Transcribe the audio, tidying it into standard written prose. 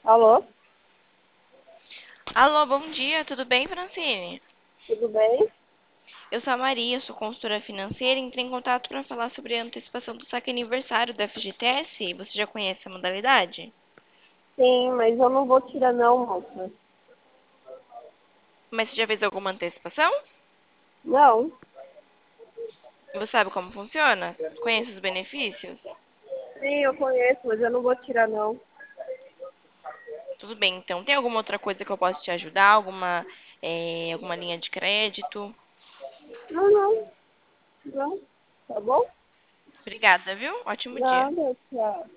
Alô, Alô, bom dia, tudo bem, Francine? tudo bem? Eu sou a Maria, sou consultora financeira e entrei em contato para falar sobre a antecipação do saque aniversário da FGTS. Você já conhece a modalidade? Sim, mas eu não vou tirar não, moça. Mas você já fez alguma antecipação? Não, Você sabe como funciona? Conhece os benefícios? sim, eu conheço, mas eu não vou tirar não. Tudo bem, então. Tem alguma outra coisa que eu possa te ajudar? Alguma linha de crédito? Não, não, não. Tá bom? Obrigada, viu? Ótimo dia. Nada, tchau.